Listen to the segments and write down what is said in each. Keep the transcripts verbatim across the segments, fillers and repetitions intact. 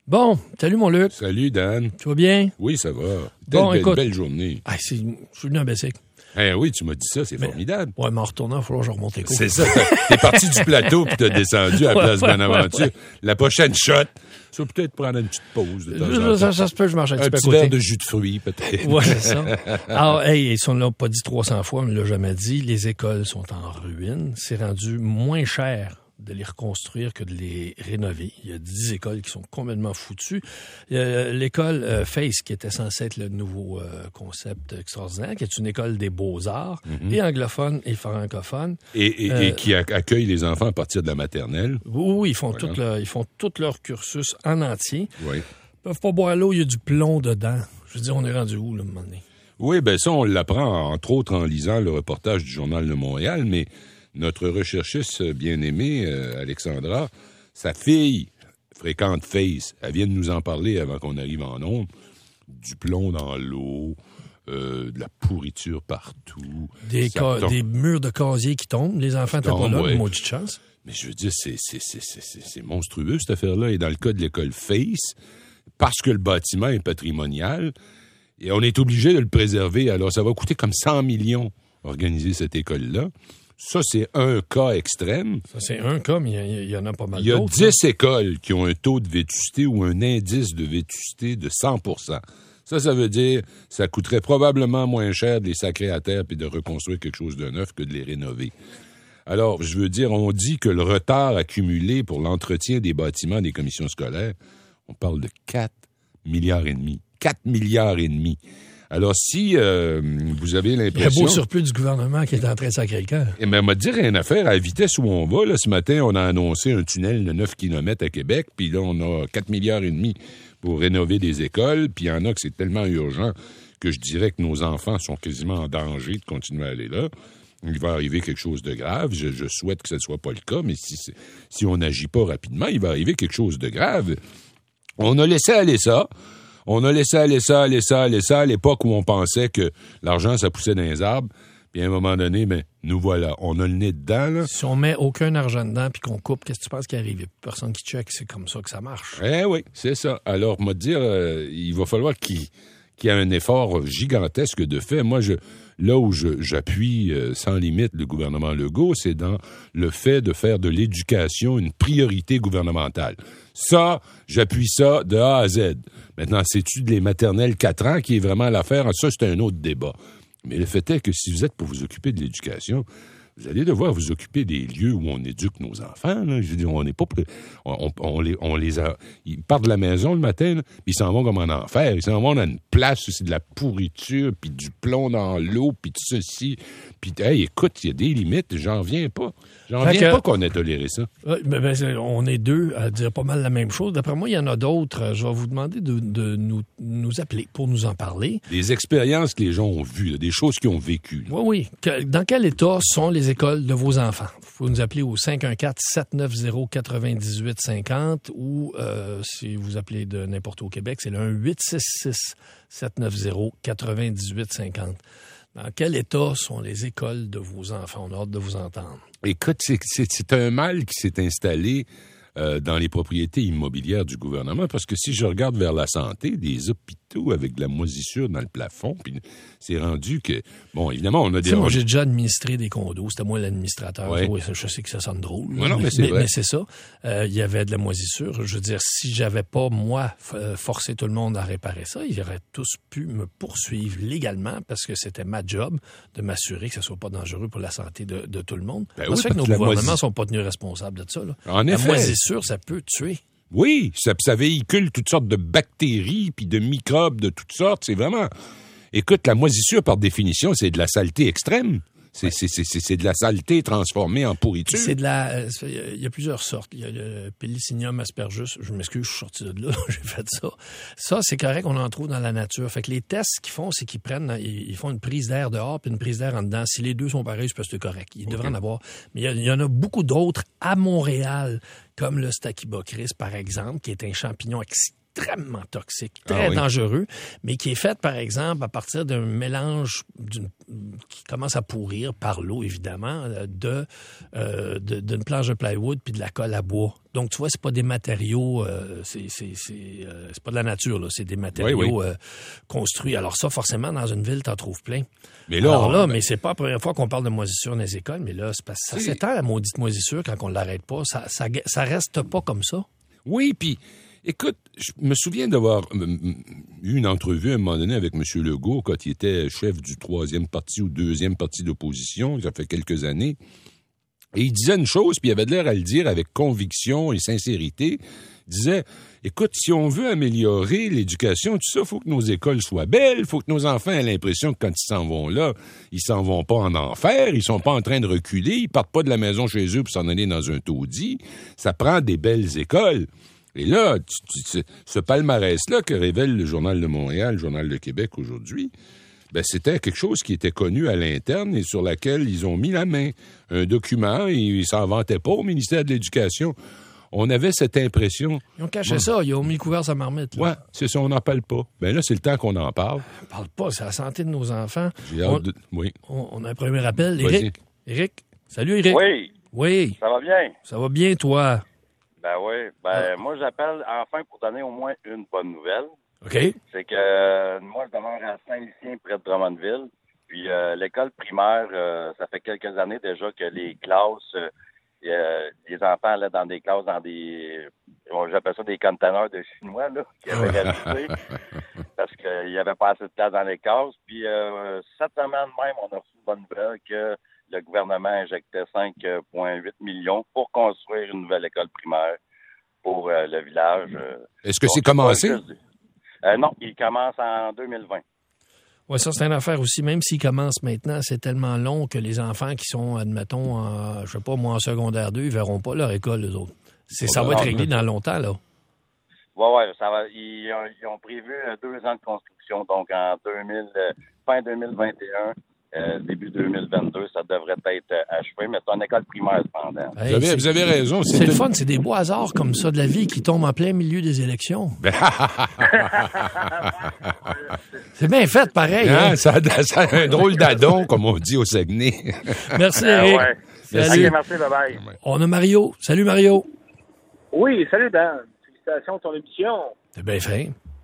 Bon, salut mon Luc. Salut Dan. Tu vas bien? Oui, ça va. Bon, Telle écoute, belle journée. Ah, c'est, je suis venu en Bessic. Eh oui, tu m'as dit ça, c'est Mais, formidable. Ouais, mais en retournant, il va falloir que je remonte les cours. C'est ça, t'es parti du plateau puis t'as descendu à la place Ouais, ouais, Bonaventure. ouais, ouais. La prochaine shot, tu vas peut-être prendre une petite pause de temps en Ça, temps. ça, ça se peut, je marche un, Un petit peu à petit côté. verre de jus de fruits, peut-être. Ouais, c'est ça. Alors, hey, si on ne l'a pas dit trois cents fois, on ne l'a jamais dit, les écoles sont en ruine. C'est rendu moins cher de les reconstruire que de les rénover. Il y a dix écoles qui sont complètement foutues. Il y a l'école euh, FACE, qui était censée être le nouveau euh, concept extraordinaire, qui est une école des beaux-arts, mm-hmm. et anglophone et francophone. Et, et, euh, et qui accueille les enfants à partir de la maternelle. Oui, oui, ils font, voilà. tout leur, ils font tout leur cursus en entier. Oui. Ils peuvent pas boire l'eau, il y a du plomb dedans. Je veux dire, on est rendu où, là, à un moment donné? Oui, bien ça, on l'apprend, entre autres, en lisant le reportage du Journal de Montréal, mais notre recherchiste bien-aimée, euh, Alexandra, sa fille fréquente FACE. Elle vient de nous en parler avant qu'on arrive en ondes. Du plomb dans l'eau, euh, de la pourriture partout. Des, ca- des murs de casier qui tombent. Les enfants n'étaient pas là, ouais. Maudite chance. Mais je veux dire, c'est, c'est, c'est, c'est, c'est, c'est monstrueux, cette affaire-là. Et dans le cas de l'école FACE, parce que le bâtiment est patrimonial, et on est obligé de le préserver. Alors, ça va coûter comme cent millions organiser cette école-là. Ça, c'est un cas extrême. Ça, c'est un cas, mais il y, y en a pas mal d'autres. Il y a d'autres, dix là. écoles qui ont un taux de vétusté ou un indice de vétusté de cent pour cent. Ça, ça veut dire que ça coûterait probablement moins cher de les sacrer à terre puis de reconstruire quelque chose de neuf que de les rénover. Alors, je veux dire, on dit que le retard accumulé pour l'entretien des bâtiments des commissions scolaires, on parle de quatre milliards et demi. quatre milliards et demi. Alors, si euh, vous avez l'impression... Il y a beau surplus du gouvernement qui est en train de sacrer le cœur. Eh bien, m'a dire une affaire, à la vitesse où on va, là, ce matin, on a annoncé un tunnel de neuf kilomètres à Québec, puis là, on a quatre milliards et demi pour rénover des écoles, puis il y en a que c'est tellement urgent que je dirais que nos enfants sont quasiment en danger de continuer à aller là. Il va arriver quelque chose de grave. Je, je souhaite que ce ne soit pas le cas, mais si, si on n'agit pas rapidement, il va arriver quelque chose de grave. On a laissé aller ça. On a laissé aller ça, aller ça, aller ça, à l'époque où on pensait que l'argent, ça poussait dans les arbres. Puis à un moment donné, ben, nous voilà. On a le nez dedans, là. Si on met aucun argent dedans puis qu'on coupe, qu'est-ce que tu penses qui arrive? Il n'y a plus personne qui check. C'est comme ça que ça marche. Eh oui, c'est ça. Alors, moi, dire, euh, il va falloir qu'il, qu'il y ait un effort gigantesque de fait. Moi, je, là où je, j'appuie euh, sans limite le gouvernement Legault, c'est dans le fait de faire de l'éducation une priorité gouvernementale. Ça, j'appuie ça de A à Z. Maintenant, c'est-tu de les maternelles quatre ans qui est vraiment l'affaire? Ça, c'est un autre débat. Mais le fait est que si vous êtes pour vous occuper de l'éducation, vous allez devoir vous occuper des lieux où on éduque nos enfants. Là. Je veux dire, on n'est pas prêt. On, on, on, les, on les a. Ils partent de la maison le matin, là, puis ils s'en vont comme en enfer. Ils s'en vont dans une place où c'est de la pourriture, puis du plomb dans l'eau, puis de ceci. Puis, hey, écoute, il y a des limites. J'en viens pas. J'en Fait viens que, pas qu'on ait toléré ça. Euh, ben, ben, on est deux à dire pas mal la même chose. D'après moi, il y en a d'autres. Je vais vous demander de, de nous, nous appeler pour nous en parler. Des expériences que les gens ont vues, là, des choses qu'ils ont vécues. Là. Oui, oui. Que, dans quel état sont les écoles de vos enfants? Vous pouvez nous appeler au cinq un quatre, sept neuf zéro, quatre-vingt-dix-huit cinquante ou euh, si vous appelez de n'importe où au Québec, c'est le un huit six six, sept neuf zéro, quatre-vingt-dix-huit cinquante. Dans quel état sont les écoles de vos enfants? On a hâte de vous entendre. Écoute, c'est, c'est, c'est un mal qui s'est installé euh, dans les propriétés immobilières du gouvernement, parce que si je regarde vers la santé, des hôpitaux avec de la moisissure dans le plafond, puis c'est rendu que, bon, évidemment, on a des... Moi, j'ai déjà administré des condos, c'était moi l'administrateur. Ouais. Oui, je sais que ça sonne drôle. Ouais, non, mais, mais c'est mais, vrai. mais c'est ça. Euh, il y avait de la moisissure. Je veux dire, si j'avais pas, moi, forcé tout le monde à réparer ça, ils auraient tous pu me poursuivre légalement parce que c'était ma job de m'assurer que ça soit pas dangereux pour la santé de, de tout le monde. Ben ça oui, fait que nos la gouvernements moisi... sont pas tenus responsables de ça. Là. En la effet. moisissure, ça peut tuer. Oui, ça, ça véhicule toutes sortes de bactéries puis de microbes de toutes sortes. C'est vraiment... Écoute, la moisissure, par définition, c'est de la saleté extrême. C'est, ouais. c'est, c'est, c'est, c'est de la saleté transformée en pourriture. C'est de la... Il y a plusieurs sortes. Il y a le Penicillium aspergus. Je m'excuse, je suis sorti de là. J'ai fait ça. Ça, c'est correct, on en trouve dans la nature. Fait que les tests qu'ils font, c'est qu'ils prennent... Ils font une prise d'air dehors puis une prise d'air en dedans. Si les deux sont pareils, c'est parce que c'est correct. Ils okay. devraient en avoir. Mais il y, a, il y en a beaucoup d'autres à Montréal, comme le Stachybochris, par exemple, qui est un champignon extrêmement extrêmement toxique, très ah, oui. dangereux, mais qui est fait, par exemple, à partir d'un mélange d'une, qui commence à pourrir par l'eau, évidemment, de, euh, de, d'une planche de plywood puis de la colle à bois. Donc, tu vois, c'est pas des matériaux, euh, c'est, c'est, c'est, euh, c'est pas de la nature, là, c'est des matériaux oui, oui. Euh, construits. Alors ça, forcément, dans une ville, t'en trouves plein. Mais là, Alors là, on... mais c'est pas la première fois qu'on parle de moisissure dans les écoles, mais là, c'est parce que ça c'est... s'étend, la maudite moisissure, quand on l'arrête pas. Ça, ça, ça reste pas comme ça. Oui, puis, écoute, je me souviens d'avoir eu une entrevue à un moment donné avec M. Legault, quand il était chef du troisième parti ou deuxième parti d'opposition, ça fait quelques années. Et il disait une chose, puis il avait l'air à le dire avec conviction et sincérité. Il disait, écoute, si on veut améliorer l'éducation, tout ça, il faut que nos écoles soient belles, il faut que nos enfants aient l'impression que quand ils s'en vont là, ils s'en vont pas en enfer, ils sont pas en train de reculer, ils partent pas de la maison chez eux pour s'en aller dans un taudis. Ça prend des belles écoles. Et là, tu, tu, ce palmarès-là que révèle le Journal de Montréal, le Journal de Québec aujourd'hui, ben, c'était quelque chose qui était connu à l'interne et sur laquelle ils ont mis la main. Un document, et ils s'en vantaient pas au ministère de l'Éducation. On avait cette impression... Ils ont caché ouais. ça, ils ont mis le couvert sur la marmite. Oui, c'est ça, on n'en parle pas. Ben là, c'est le temps qu'on en parle. On parle pas, c'est la santé de nos enfants. J'ai hâte on, de... Oui. On, on a un premier appel. Éric? Éric? Salut, Éric. Oui. Oui. Ça va bien? Ça va bien, toi? Ben oui. Ben, ah. moi, j'appelle enfin pour donner au moins une bonne nouvelle. OK. C'est que euh, moi, je demeure à Saint-Lucien, près de Drummondville. Puis euh, l'école primaire, euh, ça fait quelques années déjà que les classes, euh, euh, les enfants allaient dans des classes, dans des, j'appelle ça des conteneurs de Chinois, là, qui avaient réalisé, parce qu'il n'y avait pas assez de place dans les classes. Puis euh, cette semaine même, on a reçu une bonne nouvelle que le gouvernement injectait cinq virgule huit millions pour construire une nouvelle école primaire pour euh, le village. Euh, Est-ce que c'est commencé? Euh, non, il commence en deux mille vingt. Oui, ça, c'est une affaire aussi. Même s'il commence maintenant, c'est tellement long que les enfants qui sont, admettons, en, je sais pas, moi, en secondaire deux, ils verront pas leur école, eux autres. C'est, ça va être réglé dans longtemps, là. Oui, oui, ça va. Ils ont, ils ont prévu deux ans de construction, donc en deux mille, fin deux mille vingt et un, euh, début deux mille vingt-deux, ça devrait être achevé, mais c'est une école primaire, cependant. Hey, vous, avez, vous avez raison. C'est, c'est le fun, c'est des beaux hasards comme ça de la vie qui tombent en plein milieu des élections. C'est bien fait, pareil. Hein? Hein? Ça, ça a un drôle d'adon, comme on dit au Saguenay. Merci, Éric. Euh, ouais. Salut. Okay, merci, bye-bye. On a Mario. Salut, Mario. Oui, salut, Dan. Félicitations de ton émission. C'est bien fait.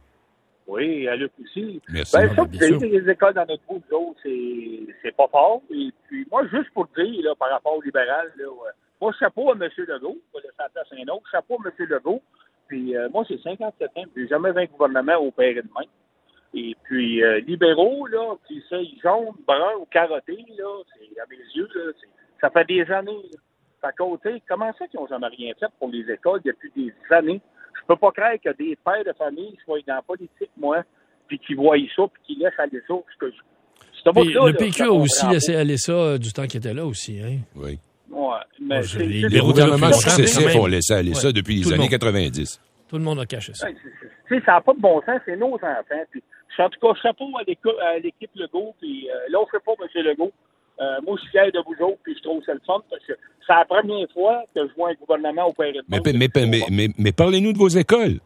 Oui, à Luc aussi. Merci. Ben, ça, vous avez des écoles dans notre groupe, d'autres, c'est, c'est pas fort. Et puis, moi, juste pour te dire, là, par rapport au libéral, là, ouais, moi, chapeau à M. Legault. Je vais laisser la place à un autre. Chapeau à M. Legault. Puis, euh, moi, c'est cinquante-sept ans. J'ai jamais vu un gouvernement opérer de main. Et puis, euh, libéraux, là, qui c'est jaune, brun ou carotté, là, c'est à mes yeux, là, c'est, ça fait des années. Là. Fait que, comment ça qu'ils n'ont jamais rien fait pour les écoles depuis des années? Je peux pas croire que des pères de famille soient dans la politique, moi, puis qu'ils voient ça, puis qu'ils laissent aller ça. Parce que c'est mais ça, le là, P Q a aussi laissé aller ça euh, du temps qu'il était là aussi. Hein? Oui. Ouais, mais bon, c'est, les, les gouvernements successifs ont laissé aller ça depuis les années quatre-vingt-dix. Tout le monde a caché ça. Ouais, c'est, c'est, ça n'a pas de bon sens, c'est nos enfants. Puis, en tout cas, chapeau à l'équipe, à l'équipe Legault, puis euh, là, on ne fait pas, M. Legault. Euh, moi, je suis fier de vous autres, puis je trouve ça le fun, parce que c'est la première fois que je vois un gouvernement opérer de mais, mais, mais, mais, mais, mais parlez-nous de vos écoles.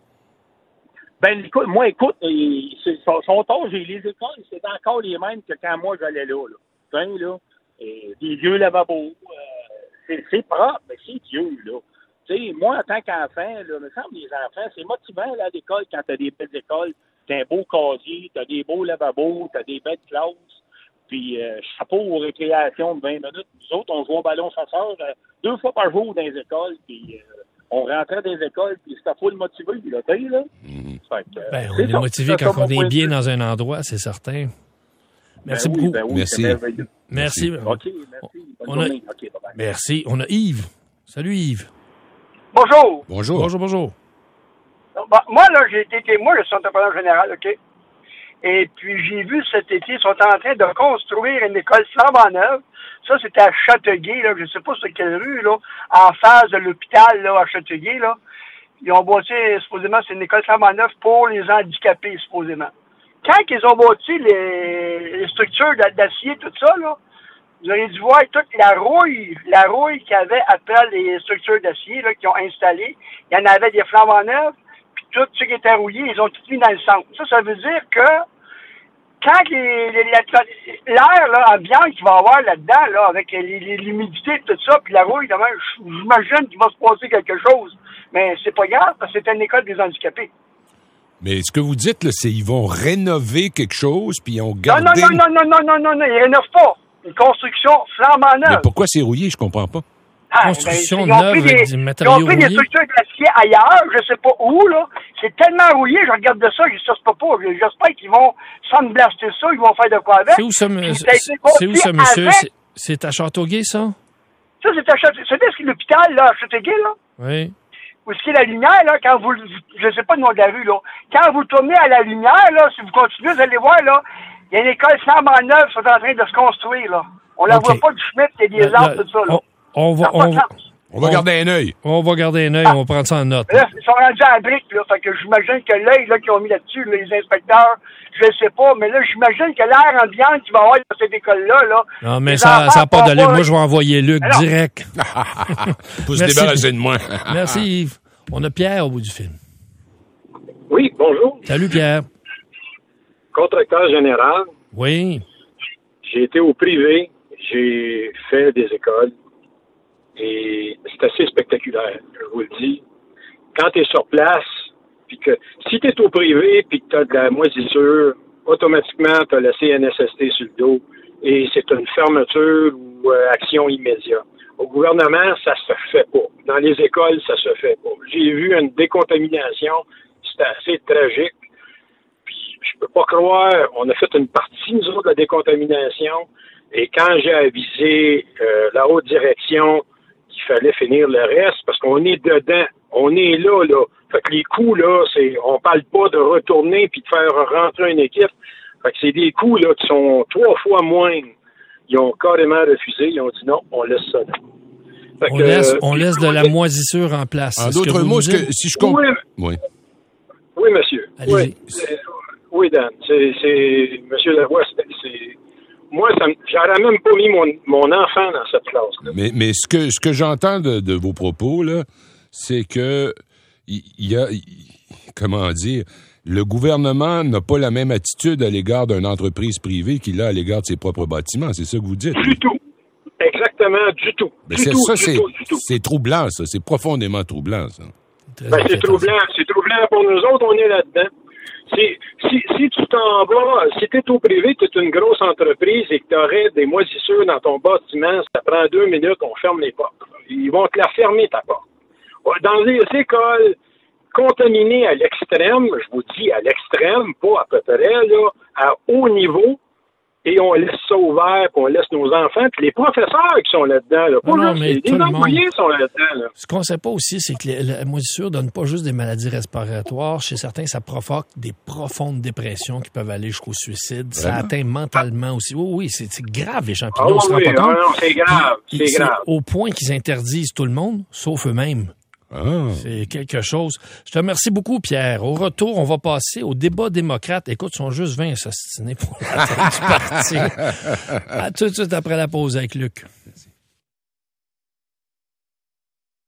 Ben, écoute, moi, écoute, c'est, son, son tort, j'ai les écoles, c'est encore les mêmes que quand moi, j'allais là. là. Enfin, là, et des vieux lavabos, euh, c'est, c'est propre, mais c'est vieux, là. Tu sais, moi, en tant qu'enfant, là, me semble, les enfants, c'est motivant, là, à l'école, quand t'as des belles écoles, t'as un beau casier, t'as des beaux lavabos, t'as des belles classes. Puis, euh, chapeau aux récréations de vingt minutes. Nous autres, on joue au ballon chasseur euh, deux fois par jour dans les écoles. Puis, euh, on rentrait dans les écoles, puis c'était full motivé, là, tu sais, là. Mm-hmm. Fait que, euh, ben, on est, est motivé quand on est bien dans un endroit, c'est certain. Merci ben beaucoup. Oui, ben oui, merci. Merci. Merci. OK, merci. Bonne on journée. A... Okay, bye-bye. Merci. On a Yves. Salut, Yves. Bonjour. Bonjour. Bonjour, bonjour. Bah, moi, là, j'ai été témoin, je suis entrepreneur général, OK? Et puis, j'ai vu cet été, ils sont en train de construire une école flambant neuve. Ça, c'était à Châteauguay, là, je ne sais pas sur quelle rue, là, en face de l'hôpital, là, à Châteauguay, là. Ils ont bâti, supposément, c'est une école flambant neuve pour les handicapés, supposément. Quand ils ont bâti les, les structures d'acier, tout ça, là, vous auriez dû voir toute la rouille, la rouille qu'il y avait après les structures d'acier, là, qu'ils ont installées. Il y en avait des flambant neuves. Puis tout ce qui était rouillé, ils ont tout mis dans le centre. Ça, ça veut dire que quand les, les, la, l'air là, ambiant qu'il va y avoir là-dedans, là, avec les, les, l'humidité et tout ça, puis la rouille, j'imagine qu'il va se passer quelque chose. Mais c'est pas grave, parce que c'est une école des handicapés. Mais ce que vous dites, là, c'est qu'ils vont rénover quelque chose, puis ils ont gardé... Non, non, non, non, non, non, non, non, ils rénovent pas. Une construction flambant neuve. Mais pourquoi c'est rouillé? Je comprends pas. Ah, construction ben, neuve des, avec du matériau rouillé. Ils ont pris des structures d'acier ailleurs, je sais pas où, là. C'est tellement rouillé, je regarde de ça, je ne sais pas. J'espère qu'ils vont sandblaster ça, ils vont faire de quoi avec. C'est où ça, c'est, c'est où ça, monsieur? Avec... C'est, c'est à Châteauguay, ça? Ça, c'est à Châteauguay. C'est l'hôpital, là, à Châteauguay, là? Oui. Où est-ce qu'il y a la lumière, là, quand vous, je sais pas le nom de la rue, là. Quand vous tournez à la lumière, là, si vous continuez, vous allez voir, là, il y a une école flambant neuve qui est en train de se construire, là. On la okay. voit pas du Schmitt, il y a des arbres, tout ça, là. On, on va, on va, on va garder un œil. On va garder un œil, ah. on va prendre ça en note. Là, ils sont rendus à la brique, là. Fait que j'imagine que l'œil, là, qu'ils ont mis là-dessus, là, les inspecteurs, je ne sais pas, mais là, j'imagine que l'air ambiant qu'il va y avoir dans cette école-là, là. Non, mais ça n'a pas d'allure. Moi, je vais envoyer Luc alors, direct. Pour se débarrasser de moi. Merci, Yves. On a Pierre au bout du film. Oui, bonjour. Salut, Pierre. Contracteur général. Oui. J'ai été au privé. J'ai fait des écoles et c'est assez spectaculaire, je vous le dis. Quand tu es sur place, puis que si tu es au privé puis que tu as de la moisissure, automatiquement tu as la C N S S T sur le dos et c'est une fermeture ou euh, action immédiate. Au gouvernement, ça se fait pas. Dans les écoles, ça se fait pas. J'ai vu une décontamination, c'était assez tragique. Puis je peux pas croire, on a fait une partie, nous autres, de la décontamination. Et quand j'ai avisé euh, la haute direction qu'il fallait finir le reste, parce qu'on est dedans, on est là, là. Fait que les coûts, là, c'est, on parle pas de retourner puis de faire rentrer une équipe. Fait que c'est des coûts, là, qui sont trois fois moindres. Ils ont carrément refusé, ils ont dit non, on laisse ça là. On, que, laisse, on laisse de la moisissure en place. En d'autres mots, que, si je comprends... Oui, oui. oui, monsieur. Allez-y. Oui, oui, Dan. C'est, c'est, monsieur Lavoie, c'est... c'est moi, ça, j'aurais même pas mis mon, mon enfant dans cette classe-là. Mais, mais ce que, ce que j'entends de, de vos propos, là, c'est que il y, y a, y, comment dire, le gouvernement n'a pas la même attitude à l'égard d'une entreprise privée qu'il a à l'égard de ses propres bâtiments. C'est ça que vous dites? Du tout. Exactement, du tout. Mais du c'est, tout, ça, du c'est, tout, du tout. c'est troublant, ça. C'est profondément troublant, ça. Ben, c'est troublant. C'est troublant pour nous autres, on est là-dedans. Si, si, si tu t'en vas, si tu es au privé, tu es une grosse entreprise et que tu aurais des moisissures dans ton bâtiment, ça prend deux minutes, on ferme les portes. Ils vont te la fermer, ta porte. Dans les écoles contaminées à l'extrême, je vous dis à l'extrême, pas à peu près, là, à haut niveau, et on laisse ça ouvert, puis on laisse nos enfants, puis les professeurs qui sont là-dedans, là, pas non, juste, non, mais les employés sont là-dedans. Là. Ce qu'on ne sait pas aussi, c'est que les, la moisissure donne pas juste des maladies respiratoires. Chez certains, ça provoque des profondes dépressions qui peuvent aller jusqu'au suicide. Ça Vraiment? atteint mentalement aussi. Oui, oui, c'est, c'est grave, les champignons. Ah, on se oui, rend pas compte. non, c'est grave, Puis, c'est, c'est grave. au point qu'ils interdisent tout le monde, sauf eux-mêmes. Ah. C'est quelque chose. Je te remercie beaucoup, Pierre. Au retour, on va passer au débat démocrate. Écoute, ils sont juste vingt assassinés pour la tête du parti. À tout de suite après la pause avec Luc. Merci.